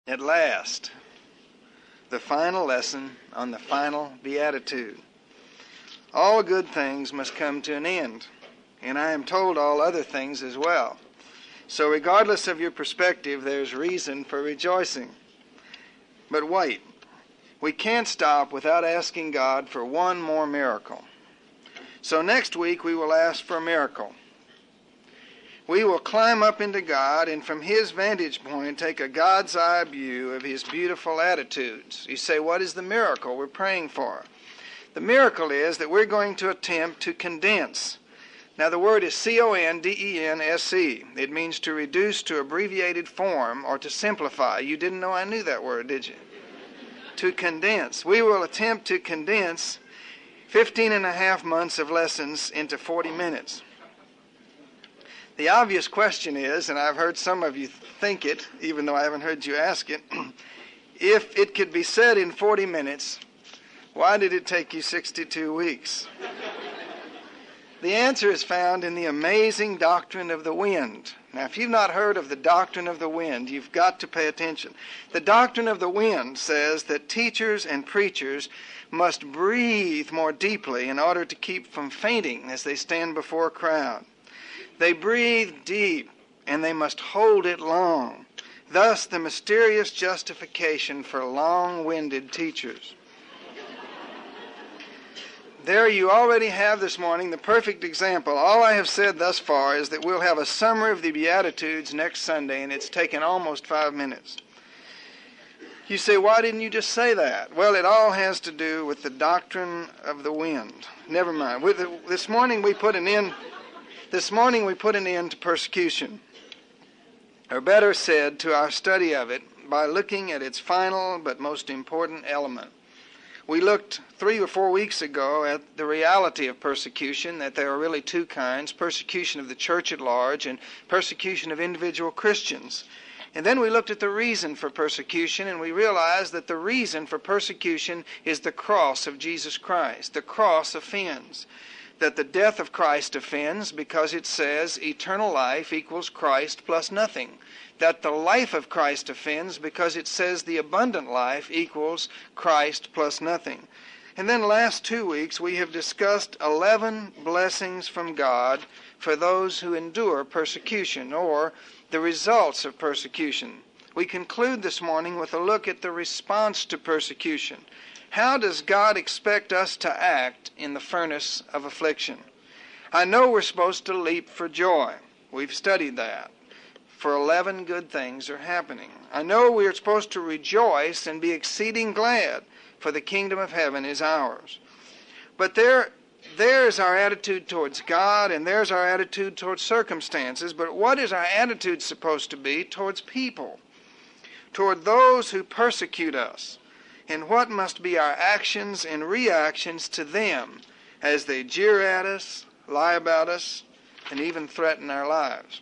At last, the final lesson on the final beatitude. All good things must come to an end, and I am told all other things as well. So regardless of your perspective, there's reason for rejoicing. But wait, we can't stop without asking God for one more miracle. So next week we will ask for a miracle. We will climb up into God and from His vantage point take a God's eye view of His beautiful attitudes. You say, what is the miracle we're praying for? The miracle is that we're going to attempt to condense. Now the word is C-O-N-D-E-N-S-E. It means to reduce to abbreviated form or to simplify. You didn't know I knew that word, did you? To condense. We will attempt to condense 15 and a half months of lessons into 40 minutes. The obvious question is, and I've heard some of you think it, even though I haven't heard you ask it, if it could be said in 40 minutes, why did it take you 62 weeks? The answer is found in the amazing doctrine of the wind. Now, if you've not heard of the doctrine of the wind, you've got to pay attention. The doctrine of the wind says that teachers and preachers must breathe more deeply in order to keep from fainting as they stand before a crowd. They breathe deep, and they must hold it long. Thus, the mysterious justification for long-winded teachers. There you already have this morning the perfect example. All I have said thus far is that we'll have a summary of the Beatitudes next Sunday, and it's taken almost 5 minutes. You say, why didn't you just say that? Well, it all has to do with the doctrine of the wind. Never mind. This morning we put an end to persecution, or better said, to our study of it by looking at its final but most important element. We looked 3 or 4 weeks ago at the reality of persecution, that there are really two kinds, persecution of the church at large and persecution of individual Christians. And then we looked at the reason for persecution, and we realized that the reason for persecution is the cross of Jesus Christ. The cross offends. That the death of Christ offends because it says eternal life equals Christ plus nothing. That the life of Christ offends because it says the abundant life equals Christ plus nothing. And then last 2 weeks we have discussed 11 blessings from God for those who endure persecution, or the results of persecution. We conclude this morning with a look at the response to persecution. How does God expect us to act in the furnace of affliction? I know we're supposed to leap for joy. We've studied that. For 11 good things are happening. I know we are supposed to rejoice and be exceeding glad, for the kingdom of heaven is ours. But there's our attitude towards God, and there's our attitude towards circumstances. But what is our attitude supposed to be towards people? Toward those who persecute us? And what must be our actions and reactions to them as they jeer at us, lie about us, and even threaten our lives?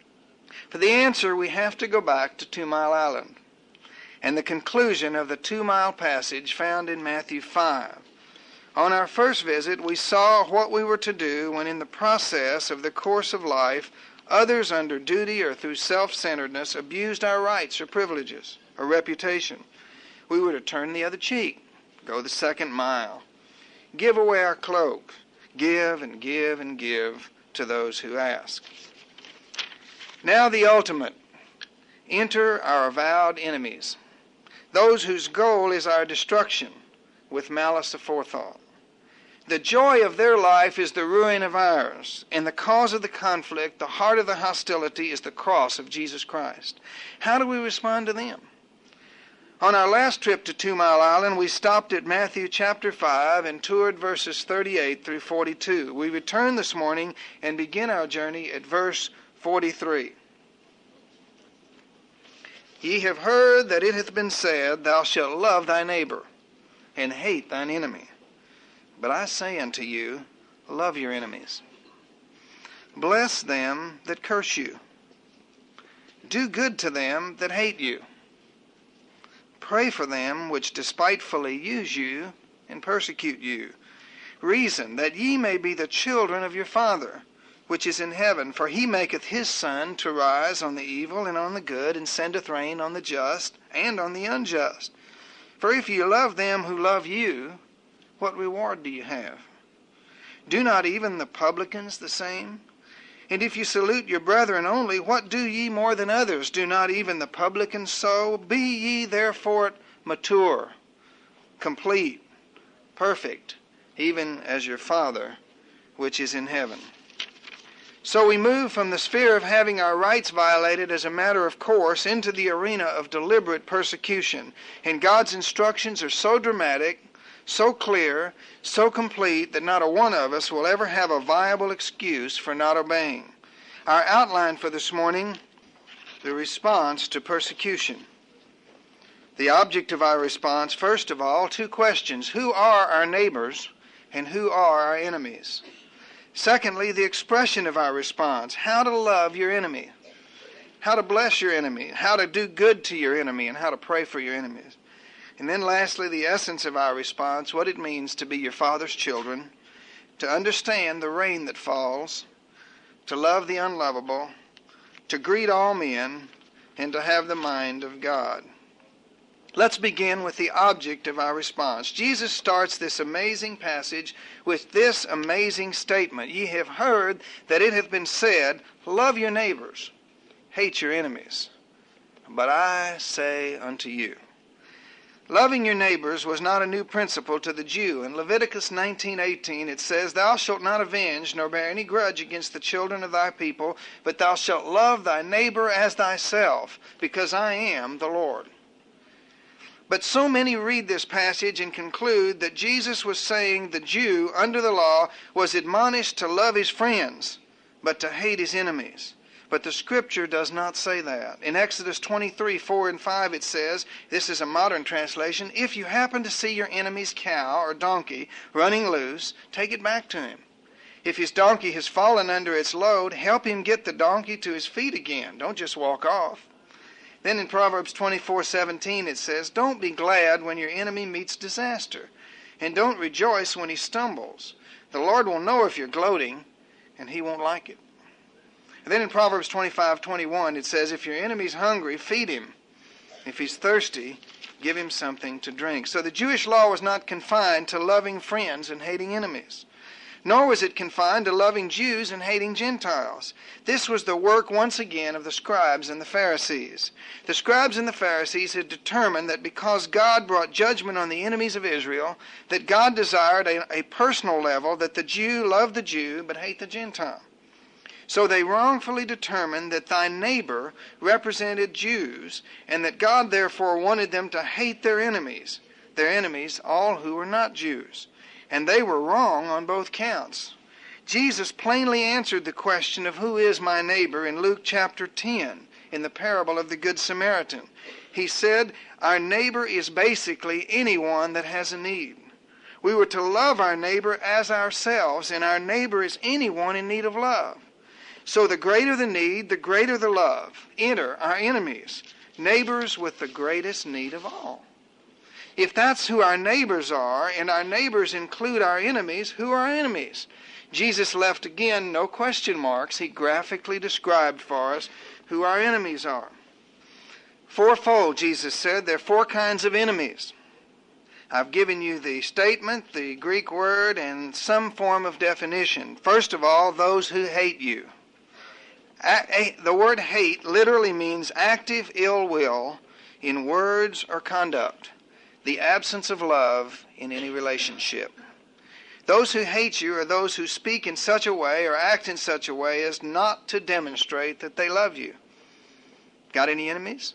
For the answer, we have to go back to 2 Mile Island and the conclusion of the 2 Mile passage found in Matthew 5. On our first visit, we saw what we were to do when in the process of the course of life, others under duty or through self-centeredness abused our rights or privileges or reputation. We were to turn the other cheek, go the 2nd mile, give away our cloak, give and give and give to those who ask. Now the ultimate. Enter our avowed enemies, those whose goal is our destruction with malice aforethought. The joy of their life is the ruin of ours, and the cause of the conflict, the heart of the hostility, is the cross of Jesus Christ. How do we respond to them? On our last trip to 2 Mile Island, we stopped at Matthew chapter 5 and toured verses 38 through 42. We return this morning and begin our journey at verse 43. Ye have heard that it hath been said, Thou shalt love thy neighbor, and hate thine enemy. But I say unto you, love your enemies. Bless them that curse you. Do good to them that hate you. Pray for them which despitefully use you and persecute you. Reason that ye may be the children of your Father, which is in heaven. For he maketh his sun to rise on the evil and on the good, and sendeth rain on the just and on the unjust. For if you love them who love you, what reward do you have? Do not even the publicans the same? And if you salute your brethren only, what do ye more than others? Do not even the publicans so? Be ye therefore mature, complete, perfect, even as your Father which is in heaven. So we move from the sphere of having our rights violated as a matter of course into the arena of deliberate persecution. And God's instructions are so dramatic, so clear, so complete that not a one of us will ever have a viable excuse for not obeying. Our outline for this morning, the response to persecution. The object of our response, first of all, two questions. Who are our neighbors and who are our enemies? Secondly, the expression of our response, how to love your enemy, how to bless your enemy, how to do good to your enemy, and how to pray for your enemies. And then lastly, the essence of our response, what it means to be your Father's children, to understand the rain that falls, to love the unlovable, to greet all men, and to have the mind of God. Let's begin with the object of our response. Jesus starts this amazing passage with this amazing statement. Ye have heard that it hath been said, love your neighbors, hate your enemies. But I say unto you. Loving your neighbors was not a new principle to the Jew. In Leviticus 19:18 it says, Thou shalt not avenge nor bear any grudge against the children of thy people, but thou shalt love thy neighbor as thyself, because I am the Lord. But so many read this passage and conclude that Jesus was saying the Jew under the law was admonished to love his friends, but to hate his enemies. But the Scripture does not say that. In Exodus 23:4 and 5 it says, this is a modern translation, if you happen to see your enemy's cow or donkey running loose, take it back to him. If his donkey has fallen under its load, help him get the donkey to his feet again. Don't just walk off. Then in Proverbs 24:17 it says, don't be glad when your enemy meets disaster, and don't rejoice when he stumbles. The Lord will know if you're gloating, and he won't like it. And then in Proverbs 25:21 it says, if your enemy's hungry, feed him. If he's thirsty, give him something to drink. So the Jewish law was not confined to loving friends and hating enemies. Nor was it confined to loving Jews and hating Gentiles. This was the work, once again, of the scribes and the Pharisees. The scribes and the Pharisees had determined that because God brought judgment on the enemies of Israel, that God desired a personal level, that the Jew love the Jew but hate the Gentile. So they wrongfully determined that thy neighbor represented Jews, and that God therefore wanted them to hate their enemies, all who were not Jews. And they were wrong on both counts. Jesus plainly answered the question of who is my neighbor in Luke chapter 10, in the parable of the Good Samaritan. He said, our neighbor is basically anyone that has a need. We were to love our neighbor as ourselves, and our neighbor is anyone in need of love. So the greater the need, the greater the love. Enter our enemies, neighbors with the greatest need of all. If that's who our neighbors are, and our neighbors include our enemies, who are our enemies? Jesus left again no question marks. He graphically described for us who our enemies are. Fourfold, Jesus said, there are four kinds of enemies. I've given you the statement, the Greek word, and some form of definition. First of all, those who hate you. The word hate literally means active ill will in words or conduct, the absence of love in any relationship. Those who hate you are those who speak in such a way or act in such a way as not to demonstrate that they love you. Got any enemies?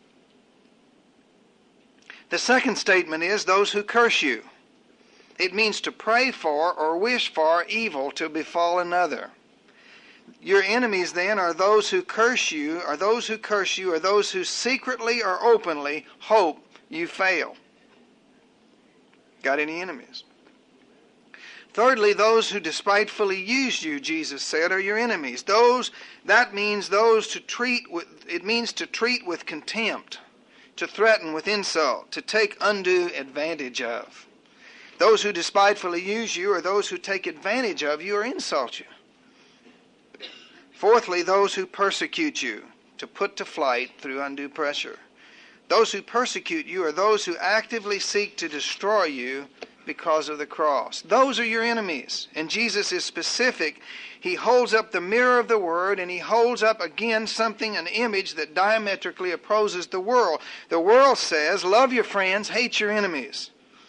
The second statement is those who curse you. It means to pray for or wish for evil to befall another. Your enemies then are those who curse you, or those who secretly or openly hope you fail. Got any enemies? Thirdly, those who despitefully use you, Jesus said, are your enemies. It means to treat with contempt, to threaten with insult, to take undue advantage of. Those who despitefully use you are those who take advantage of you or insult you. Fourthly, those who persecute you, to put to flight through undue pressure. Those who persecute you are those who actively seek to destroy you because of the cross. Those are your enemies. And Jesus is specific. He holds up the mirror of the Word, and he holds up again something, an image that diametrically opposes the world. The world says, love your friends, hate your enemies.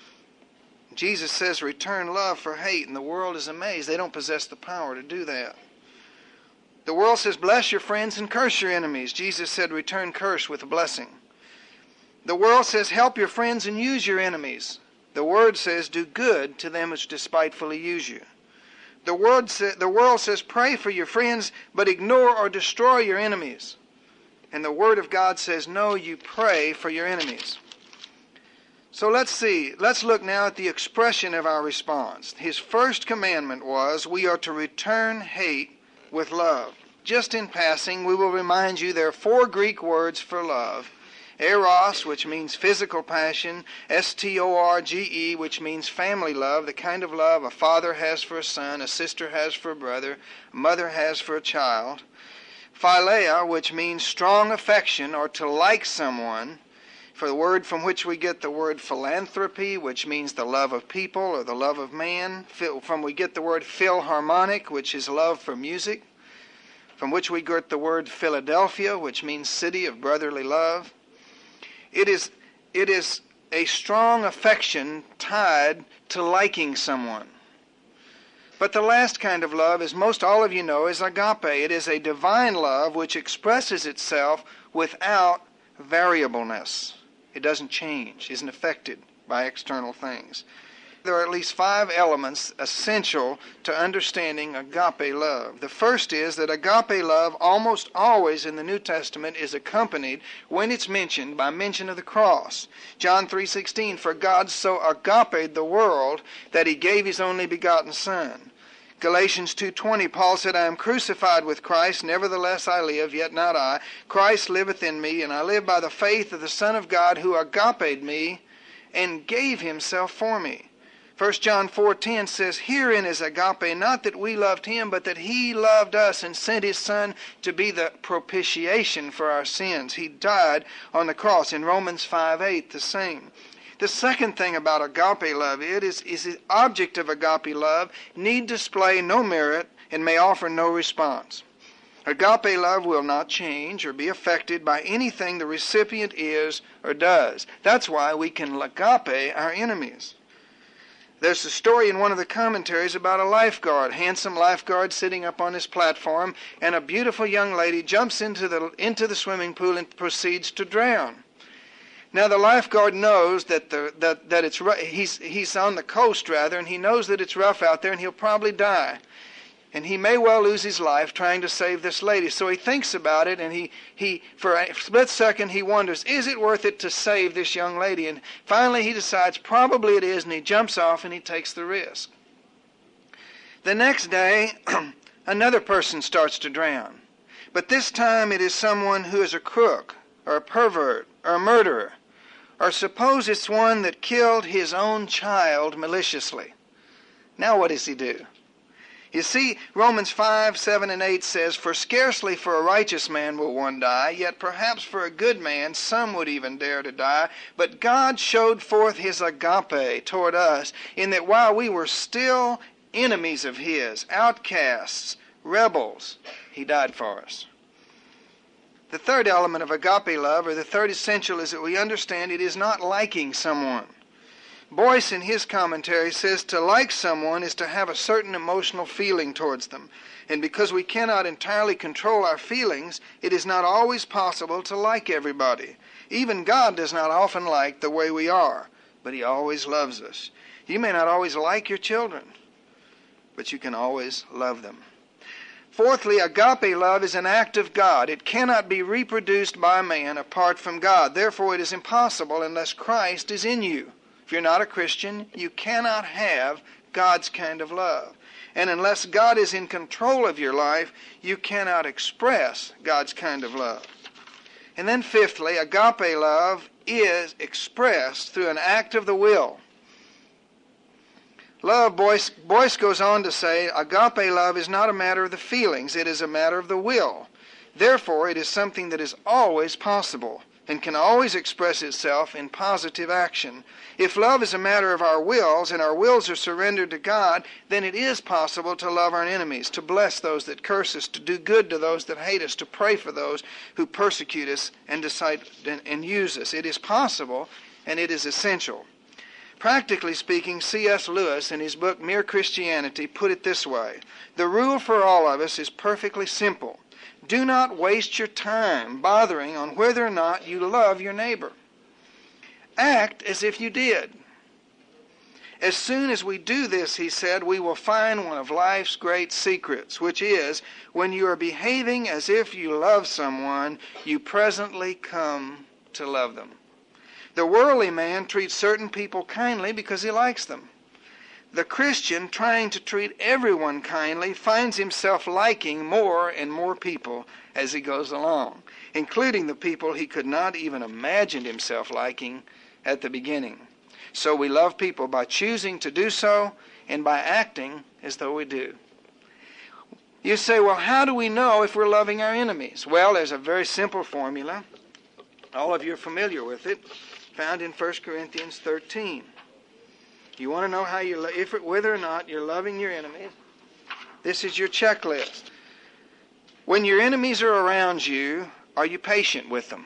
Jesus says, return love for hate, and the world is amazed. They don't possess the power to do that. The world says, bless your friends and curse your enemies. Jesus said, return curse with a blessing. The world says, help your friends and use your enemies. The Word says, do good to them which despitefully use you. The world says, pray for your friends, but ignore or destroy your enemies. And the Word of God says, no, you pray for your enemies. So let's see. Let's look now at the expression of our response. His first commandment was, we are to return hate with love. Just in passing, we will remind you there are 4 Greek words for love. Eros, which means physical passion. Storge, which means family love, the kind of love a father has for a son, a sister has for a brother, a mother has for a child. Philia, which means strong affection or to like someone, for the word from which we get the word philanthropy, which means the love of people or the love of man. From we get the word philharmonic, which is love for music. From which we get the word Philadelphia, which means city of brotherly love. It is a strong affection tied to liking someone. But the last kind of love, as most all of you know, is agape. It is a divine love which expresses itself without variableness. It doesn't change, isn't affected by external things. There are at least 5 elements essential to understanding agape love. The first is that agape love almost always in the New Testament is accompanied, when it's mentioned, by mention of the cross. John 3:16, for God so agape the world that he gave his only begotten Son. Galatians 2:20, Paul said, I am crucified with Christ, nevertheless I live, yet not I. Christ liveth in me, and I live by the faith of the Son of God, who agape me and gave himself for me. 1 John 4:10 says, herein is agape, not that we loved him, but that he loved us and sent his Son to be the propitiation for our sins. He died on the cross. In Romans 5:8, the same. The second thing about agape love is the object of agape love need display no merit and may offer no response. Agape love will not change or be affected by anything the recipient is or does. That's why we can agape our enemies. There's a story in one of the commentaries about a lifeguard, handsome lifeguard sitting up on his platform, and a beautiful young lady jumps into the swimming pool and proceeds to drown. Now the lifeguard knows that he's on the coast rather, and he knows that it's rough out there and he'll probably die. And he may well lose his life trying to save this lady. So he thinks about it, and he for a split second he wonders, is it worth it to save this young lady? And finally he decides probably it is, and he jumps off and he takes the risk. The next day, another person starts to drown. But this time it is someone who is a crook, or a pervert, or a murderer. Or suppose it's one that killed his own child maliciously. Now what does he do? You see, Romans 5, 7, and 8 says, for scarcely for a righteous man will one die, yet perhaps for a good man some would even dare to die. But God showed forth his agape toward us, in that while we were still enemies of his, outcasts, rebels, he died for us. The third element of agape love, or the third essential, is that we understand it is not liking someone. Boyce, in his commentary, says to like someone is to have a certain emotional feeling towards them. And because we cannot entirely control our feelings, it is not always possible to like everybody. Even God does not often like the way we are, but he always loves us. You may not always like your children, but you can always love them. Fourthly, agape love is an act of God. It cannot be reproduced by man apart from God. Therefore, it is impossible unless Christ is in you. If you're not a Christian, you cannot have God's kind of love. And unless God is in control of your life, you cannot express God's kind of love. And then fifthly, agape love is expressed through an act of the will. Love, Boyce goes on to say, agape love is not a matter of the feelings, it is a matter of the will. Therefore, it is something that is always possible and can always express itself in positive action. If love is a matter of our wills, and our wills are surrendered to God, then it is possible to love our enemies, to bless those that curse us, to do good to those that hate us, to pray for those who persecute us and use us. It is possible, and it is essential. Practically speaking, C.S. Lewis, in his book Mere Christianity, put it this way: the rule for all of us is perfectly simple. Do not waste your time bothering on whether or not you love your neighbor. Act as if you did. As soon as we do this, he said, we will find one of life's great secrets, which is, when you are behaving as if you love someone, you presently come to love them. The worldly man treats certain people kindly because he likes them. The Christian, trying to treat everyone kindly, finds himself liking more and more people as he goes along, including the people he could not even imagine himself liking at the beginning. So we love people by choosing to do so and by acting as though we do. You say, well, how do we know if we're loving our enemies? Well, there's a very simple formula. All of you are familiar with it, found in 1 Corinthians 13. You want to know how whether or not you're loving your enemies? This is your checklist. When your enemies are around you, are you patient with them?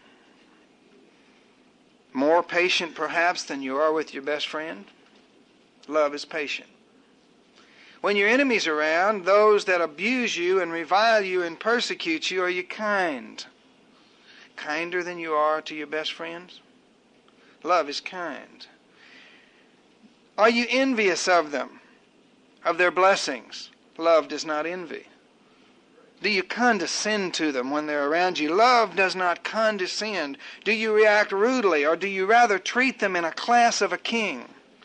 More patient perhaps than you are with your best friend? Love is patient. When your enemies are around, those that abuse you and revile you and persecute you, are you kind? Kinder than you are to your best friends? Love is kind. Are you envious of them, of their blessings? Love does not envy. Do you condescend to them when they're around you? Love does not condescend. Do you react rudely, or do you rather treat them in a class of a king?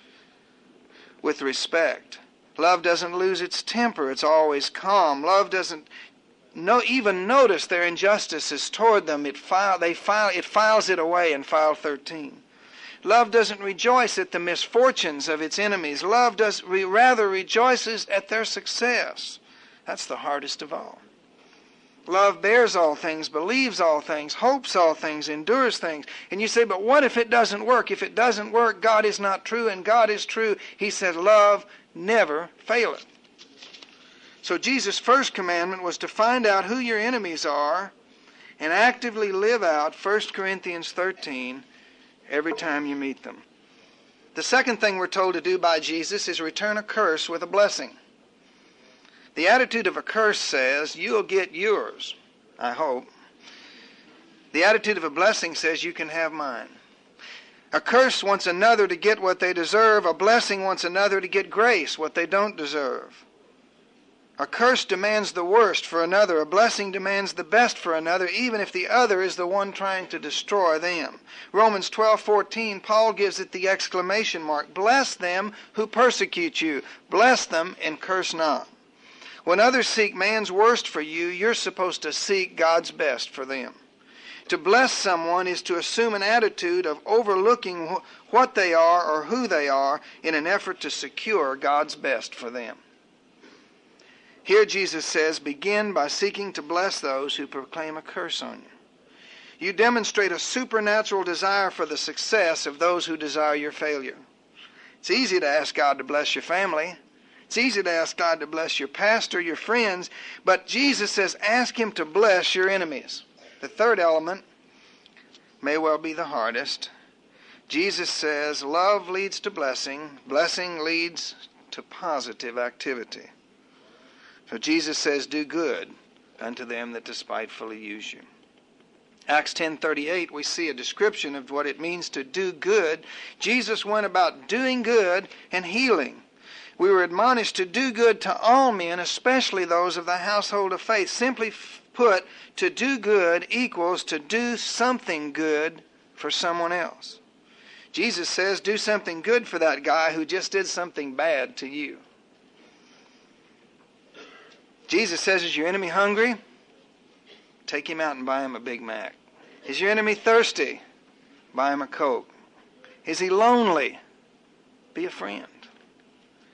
With respect. Love doesn't lose its temper. It's always calm. Love doesn't even notice their injustices toward them. It files it away in file 13. Love doesn't rejoice at the misfortunes of its enemies. Love rather rejoices at their success. That's the hardest of all. Love bears all things, believes all things, hopes all things, endures things. And you say, but what if it doesn't work? If it doesn't work, God is not true, and God is true. He said, love never faileth. So Jesus' first commandment was to find out who your enemies are and actively live out 1 Corinthians 13 every time you meet them. The second thing we're told to do by Jesus is return a curse with a blessing. The attitude of a curse says, you'll get yours, I hope. The attitude of a blessing says, you can have mine. A curse wants another to get what they deserve. A blessing wants another to get grace, what they don't deserve. A curse demands the worst for another. A blessing demands the best for another, even if the other is the one trying to destroy them. Romans 12:14, Paul gives it the exclamation mark. Bless them who persecute you. Bless them and curse not. When others seek man's worst for you, you're supposed to seek God's best for them. To bless someone is to assume an attitude of overlooking what they are or who they are in an effort to secure God's best for them. Here Jesus says, begin by seeking to bless those who proclaim a curse on you. You demonstrate a supernatural desire for the success of those who desire your failure. It's easy to ask God to bless your family. It's easy to ask God to bless your pastor, your friends, but Jesus says, ask Him to bless your enemies. The third element may well be the hardest. Jesus says, love leads to blessing. Blessing leads to positive activity. So Jesus says, do good unto them that despitefully use you. Acts 10:38, we see a description of what it means to do good. Jesus went about doing good and healing. We were admonished to do good to all men, especially those of the household of faith. Simply put, to do good equals to do something good for someone else. Jesus says, do something good for that guy who just did something bad to you. Jesus says, is your enemy hungry? Take him out and buy him a Big Mac. Is your enemy thirsty? Buy him a Coke. Is he lonely? Be a friend.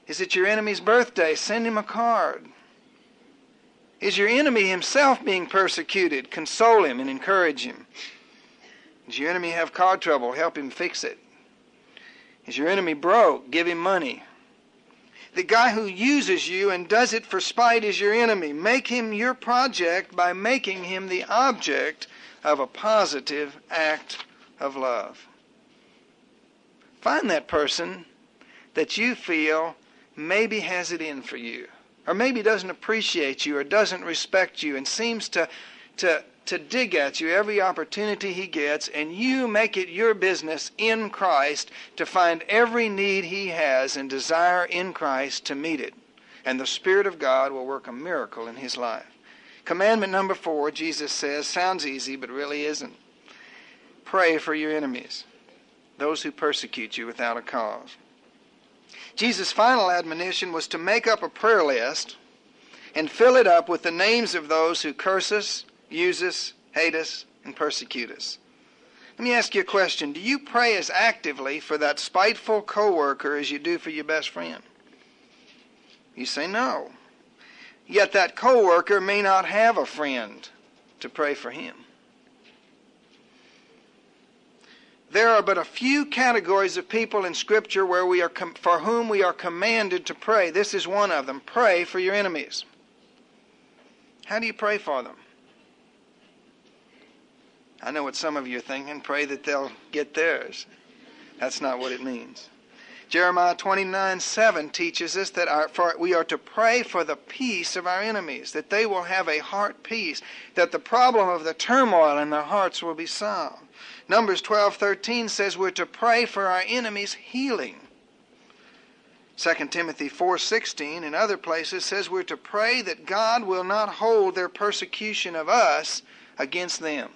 Is it your enemy's birthday? Send him a card. Is your enemy himself being persecuted? Console him and encourage him. Does your enemy have car trouble? Help him fix it. Is your enemy broke? Give him money. The guy who uses you and does it for spite is your enemy. Make him your project by making him the object of a positive act of love. Find that person that you feel maybe has it in for you, or maybe doesn't appreciate you, or doesn't respect you, and seems to dig at you every opportunity he gets, and you make it your business in Christ to find every need he has and desire in Christ to meet it. And the Spirit of God will work a miracle in his life. Commandment number 4, Jesus says, sounds easy, but really isn't. Pray for your enemies, those who persecute you without a cause. Jesus' final admonition was to make up a prayer list and fill it up with the names of those who curse us, use us, hate us, and persecute us. Let me ask you a question. Do you pray as actively for that spiteful coworker as you do for your best friend? You say no. Yet that coworker may not have a friend to pray for him. There are but a few categories of people in Scripture where for whom we are commanded to pray. This is one of them. Pray for your enemies. How do you pray for them? I know what some of you are thinking. Pray that they'll get theirs. That's not what it means. Jeremiah 29:7 teaches us that we are to pray for the peace of our enemies, that they will have a heart peace, that the problem of the turmoil in their hearts will be solved. Numbers 12:13 says we're to pray for our enemies' healing. 2 Timothy 4:16 and other places says we're to pray that God will not hold their persecution of us against them.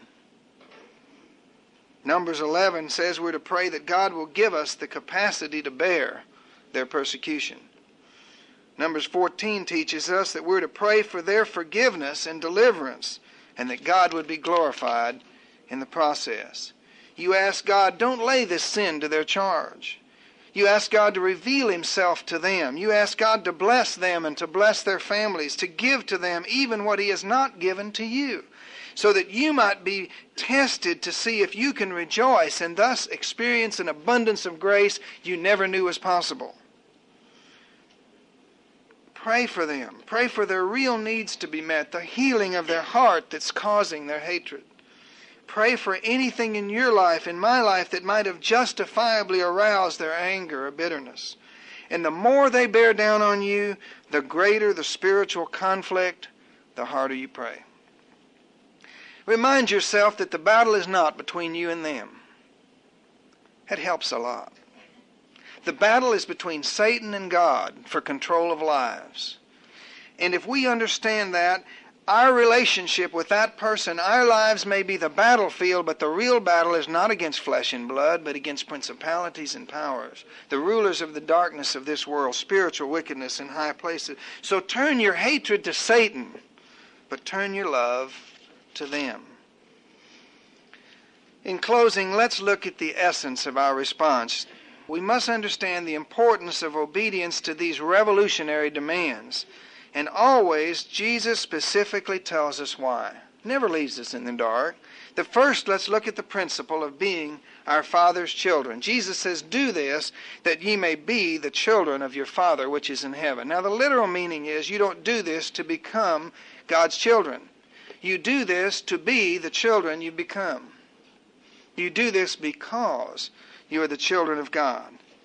Numbers 11 says we're to pray that God will give us the capacity to bear their persecution. Numbers 14 teaches us that we're to pray for their forgiveness and deliverance, and that God would be glorified in the process. You ask God, don't lay this sin to their charge. You ask God to reveal himself to them. You ask God to bless them and to bless their families, to give to them even what he has not given to you, so that you might be tested to see if you can rejoice and thus experience an abundance of grace you never knew was possible. Pray for them. Pray for their real needs to be met, the healing of their heart that's causing their hatred. Pray for anything in your life, in my life, that might have justifiably aroused their anger or bitterness. And the more they bear down on you, the greater the spiritual conflict, the harder you pray. Remind yourself that the battle is not between you and them. It helps a lot. The battle is between Satan and God for control of lives. And if we understand that, our relationship with that person, our lives may be the battlefield, but the real battle is not against flesh and blood, but against principalities and powers, the rulers of the darkness of this world, spiritual wickedness in high places. So turn your hatred to Satan, but turn your love to them. In closing, let's look at the essence of our response. We must understand the importance of obedience to these revolutionary demands. And always, Jesus specifically tells us why. Never leaves us in the dark. The first, let's look at the principle of being our Father's children. Jesus says, do this, that ye may be the children of your Father which is in heaven. Now, the literal meaning is you don't do this to become God's children. You do this to be the children you become. You do this because you are the children of God.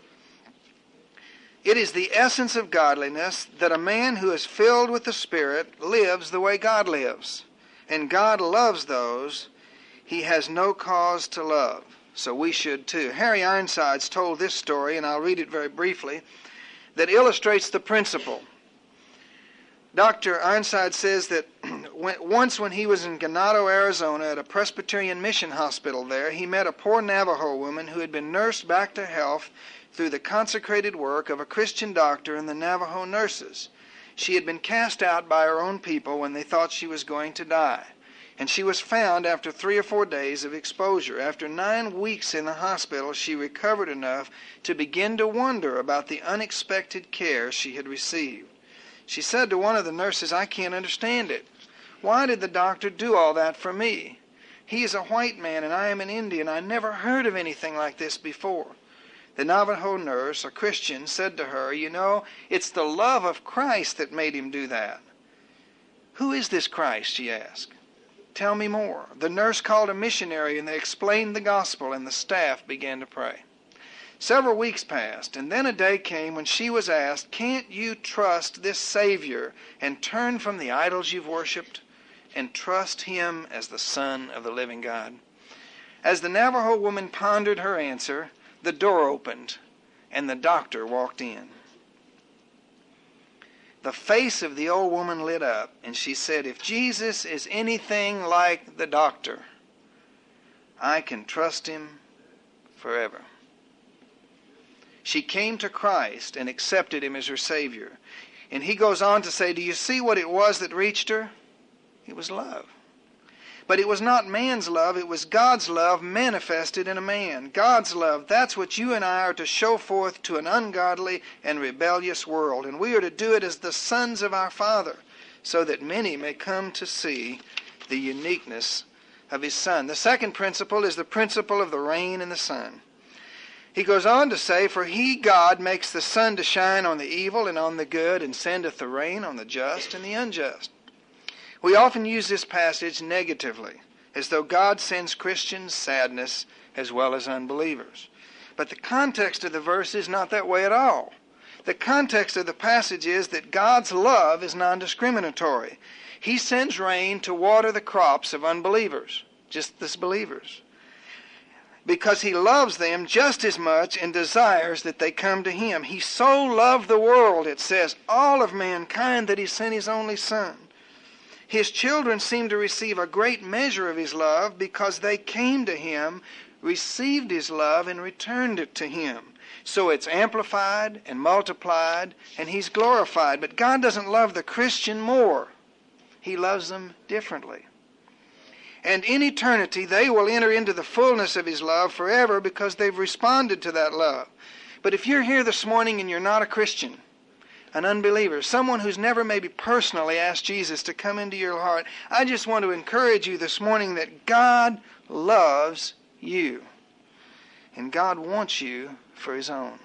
It is the essence of godliness that a man who is filled with the Spirit lives the way God lives. And God loves those he has no cause to love. So we should too. Harry Ironsides told this story, and I'll read it very briefly, that illustrates the principle. Dr. Ironside says that once when he was in Ganado, Arizona, at a Presbyterian mission hospital there, he met a poor Navajo woman who had been nursed back to health through the consecrated work of a Christian doctor and the Navajo nurses. She had been cast out by her own people when they thought she was going to die. And she was found after 3 or 4 days of exposure. After 9 weeks in the hospital, she recovered enough to begin to wonder about the unexpected care she had received. She said to one of the nurses, "I can't understand it. Why did the doctor do all that for me? He is a white man and I am an Indian. I never heard of anything like this before." The Navajo nurse, a Christian, said to her, "You know, it's the love of Christ that made him do that." "Who is this Christ?" she asked. "Tell me more." The nurse called a missionary and they explained the gospel, and the staff began to pray. Several weeks passed, and then a day came when she was asked, "Can't you trust this Savior and turn from the idols you've worshipped and trust him as the Son of the living God?" As the Navajo woman pondered her answer, the door opened and the doctor walked in. The face of the old woman lit up, and she said, "If Jesus is anything like the doctor, I can trust him forever." She came to Christ and accepted him as her Savior. And he goes on to say, do you see what it was that reached her? It was love. But it was not man's love, it was God's love manifested in a man. God's love, that's what you and I are to show forth to an ungodly and rebellious world. And we are to do it as the sons of our Father, so that many may come to see the uniqueness of his Son. The second principle is the principle of the rain and the sun. He goes on to say, "For he, God, makes the sun to shine on the evil and on the good, and sendeth the rain on the just and the unjust." We often use this passage negatively, as though God sends Christians sadness as well as unbelievers. But the context of the verse is not that way at all. The context of the passage is that God's love is non-discriminatory. He sends rain to water the crops of unbelievers, just as believers, because he loves them just as much and desires that they come to him. He so loved the world, it says, all of mankind, that he sent his only Son. His children seem to receive a great measure of his love because they came to him, received his love, and returned it to him. So it's amplified and multiplied, and he's glorified. But God doesn't love the Christian more. He loves them differently. And in eternity, they will enter into the fullness of his love forever because they've responded to that love. But if you're here this morning and you're not a Christian, an unbeliever, someone who's never maybe personally asked Jesus to come into your heart, I just want to encourage you this morning that God loves you. And God wants you for his own.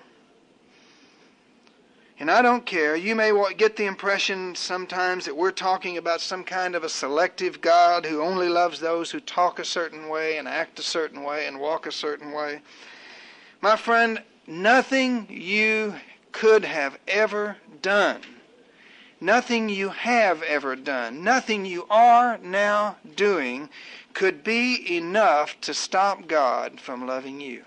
And I don't care. You may get the impression sometimes that we're talking about some kind of a selective God who only loves those who talk a certain way and act a certain way and walk a certain way. My friend, nothing you could have ever done, nothing you have ever done, nothing you are now doing could be enough to stop God from loving you.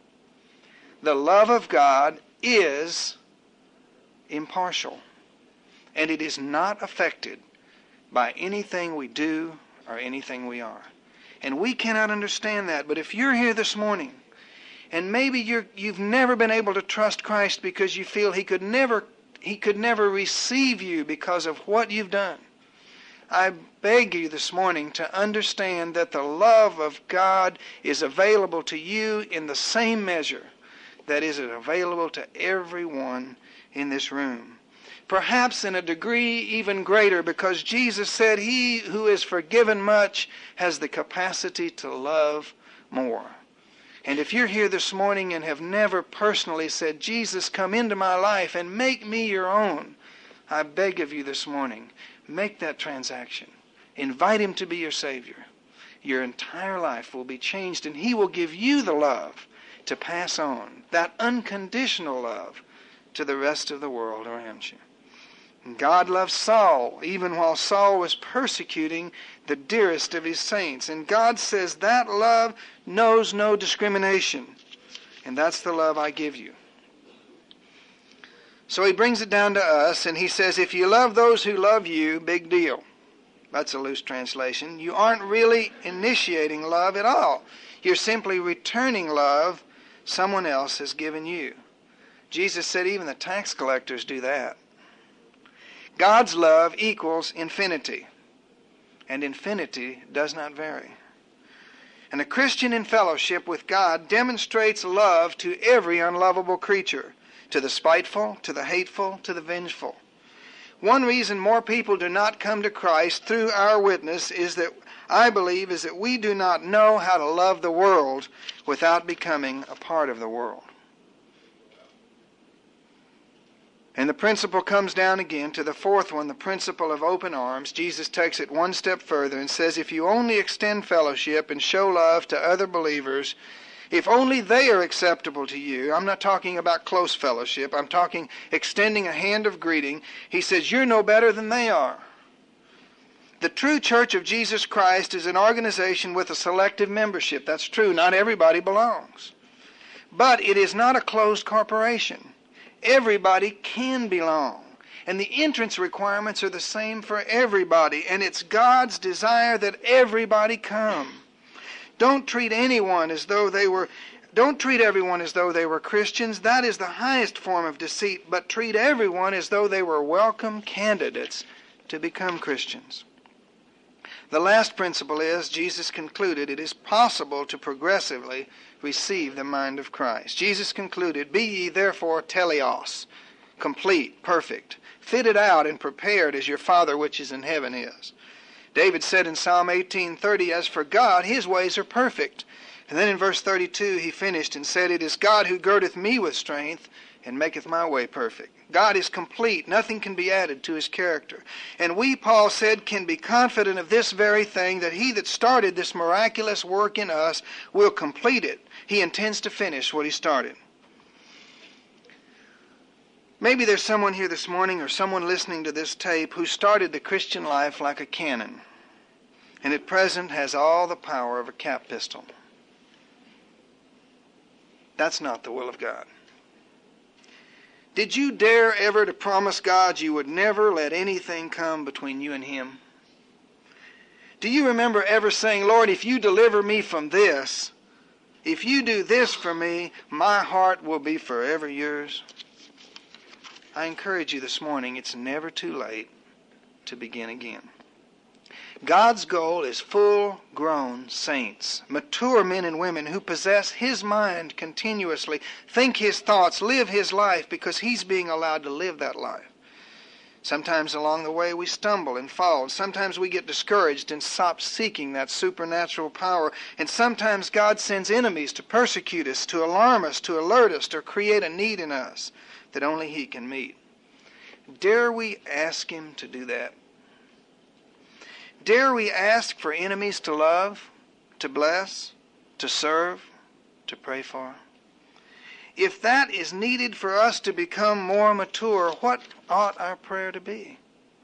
The love of God is impartial, and it is not affected by anything we do or anything we are. And we cannot understand that, but if you're here this morning and maybe you've never been able to trust Christ because you feel he could never receive you because of what you've done, I beg you this morning to understand that the love of God is available to you in the same measure that is available to everyone in this room. Perhaps in a degree even greater, because Jesus said he who is forgiven much has the capacity to love more. And if you're here this morning and have never personally said, Jesus, come into my life and make me your own, I beg of you this morning, make that transaction. Invite him to be your Savior. Your entire life will be changed, and he will give you the love to pass on, that unconditional love, to the rest of the world around you. And God loved Saul even while Saul was persecuting the dearest of his saints. And God says that love knows no discrimination. And that's the love I give you. So he brings it down to us, and he says, if you love those who love you, big deal. That's a loose translation. You aren't really initiating love at all. You're simply returning love someone else has given you. Jesus said even the tax collectors do that. God's love equals infinity. and infinity does not vary. And a Christian in fellowship with God demonstrates love to every unlovable creature, to the spiteful, to the hateful, to the vengeful. One reason more people do not come to Christ through our witness is that, I believe, is that we do not know how to love the world without becoming a part of the world. And the principle comes down again to the fourth one, the principle of open arms. Jesus takes it one step further and says, if you only extend fellowship and show love to other believers, if only they are acceptable to you, I'm not talking about close fellowship, I'm talking extending a hand of greeting, he says, you're no better than they are. The true Church of Jesus Christ is an organization with a selective membership. That's true, not everybody belongs. But it is not a closed corporation. Everybody can belong. And the entrance requirements are the same for everybody. And it's God's desire that everybody come. Don't treat everyone as though they were Christians. That is the highest form of deceit. But treat everyone as though they were welcome candidates to become Christians. The last principle is, Jesus concluded, it is possible to progressively receive the mind of Christ. Jesus concluded, be ye therefore teleos, complete, perfect, fitted out and prepared as your Father which is in heaven is. David said in Psalm 18:30, as for God, his ways are perfect. And then in verse 32 he finished and said, it is God who girdeth me with strength and maketh my way perfect. God is complete. Nothing can be added to his character. And we, Paul said, can be confident of this very thing, that he that started this miraculous work in us will complete it. He intends to finish what he started. Maybe there's someone here this morning or someone listening to this tape who started the Christian life like a cannon and at present has all the power of a cap pistol. That's not the will of God. Did you dare ever to promise God you would never let anything come between you and him? Do you remember ever saying, Lord, if you deliver me from this, if you do this for me, my heart will be forever yours? I encourage you this morning, it's never too late to begin again. God's goal is full-grown saints, mature men and women who possess his mind continuously, think his thoughts, live his life because he's being allowed to live that life. Sometimes along the way we stumble and fall. Sometimes we get discouraged and stop seeking that supernatural power. And sometimes God sends enemies to persecute us, to alarm us, to alert us, to create a need in us that only he can meet. Dare we ask him to do that? Dare we ask for enemies to love, to bless, to serve, to pray for? If that is needed for us to become more mature, what ought our prayer to be?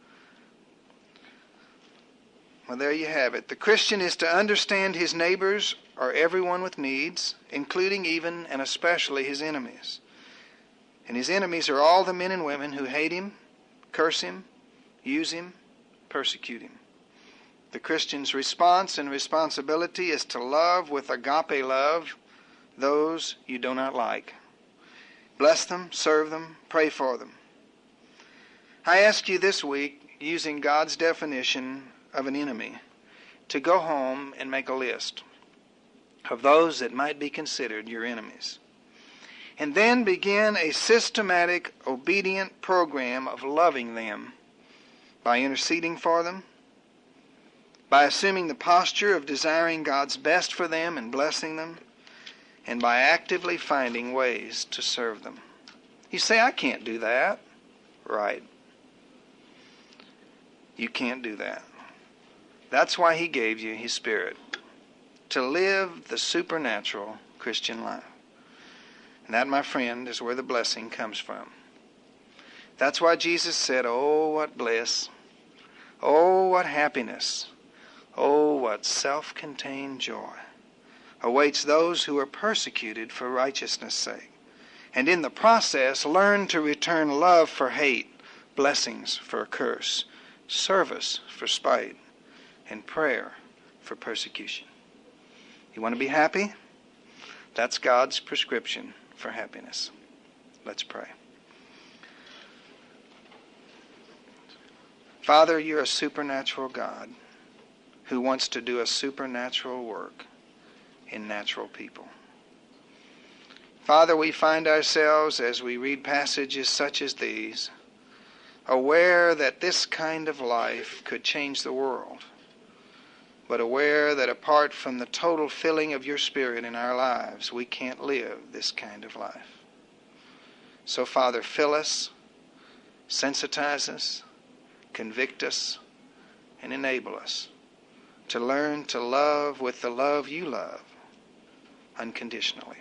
Well, there you have it. The Christian is to understand his neighbors or everyone with needs, including even and especially his enemies. And his enemies are all the men and women who hate him, curse him, use him, persecute him. The Christian's response and responsibility is to love with agape love those you do not like. Bless them, serve them, pray for them. I ask you this week, using God's definition of an enemy, to go home and make a list of those that might be considered your enemies. And then begin a systematic, obedient program of loving them by interceding for them, by assuming the posture of desiring God's best for them and blessing them, and by actively finding ways to serve them. You say, I can't do that. Right. You can't do that. That's why he gave you his Spirit, to live the supernatural Christian life. And that, my friend, is where the blessing comes from. That's why Jesus said, oh, what bliss. Oh, what happiness. Oh, what self-contained joy awaits those who are persecuted for righteousness' sake, and in the process learn to return love for hate, blessings for a curse, service for spite, and prayer for persecution. You want to be happy? That's God's prescription for happiness. Let's pray. Father, you're a supernatural God. who wants to do a supernatural work in natural people. Father, we find ourselves, as we read passages such as these, aware that this kind of life could change the world, but aware that apart from the total filling of your Spirit in our lives, we can't live this kind of life. So, Father, fill us, sensitize us, convict us, and enable us to learn to love with the love you love unconditionally.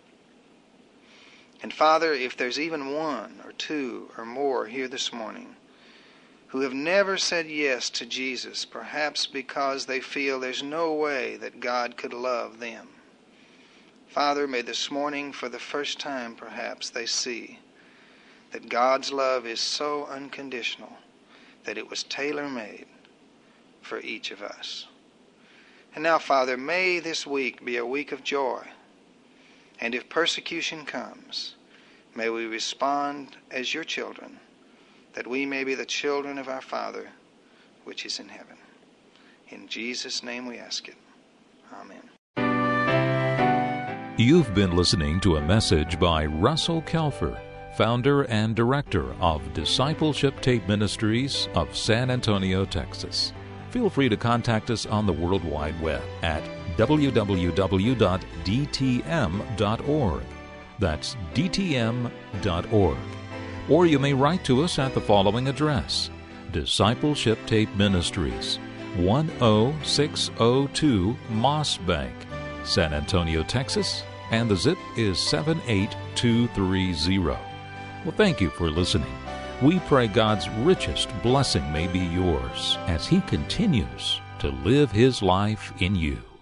And Father, if there's even one or two or more here this morning who have never said yes to Jesus, perhaps because they feel there's no way that God could love them, Father, may this morning, for the first time perhaps, they see that God's love is so unconditional that it was tailor-made for each of us. And now, Father, may this week be a week of joy. And if persecution comes, may we respond as your children, that we may be the children of our Father, which is in heaven. In Jesus' name we ask it. Amen. You've been listening to a message by Russell Kelfer, founder and director of Discipleship Tape Ministries of San Antonio, Texas. Feel free to contact us on the World Wide Web at www.dtm.org. That's dtm.org. Or you may write to us at the following address: Discipleship Tape Ministries, 10602 Moss Bank, San Antonio, Texas, and the zip is 78230. Well, thank you for listening. We pray God's richest blessing may be yours as He continues to live His life in you.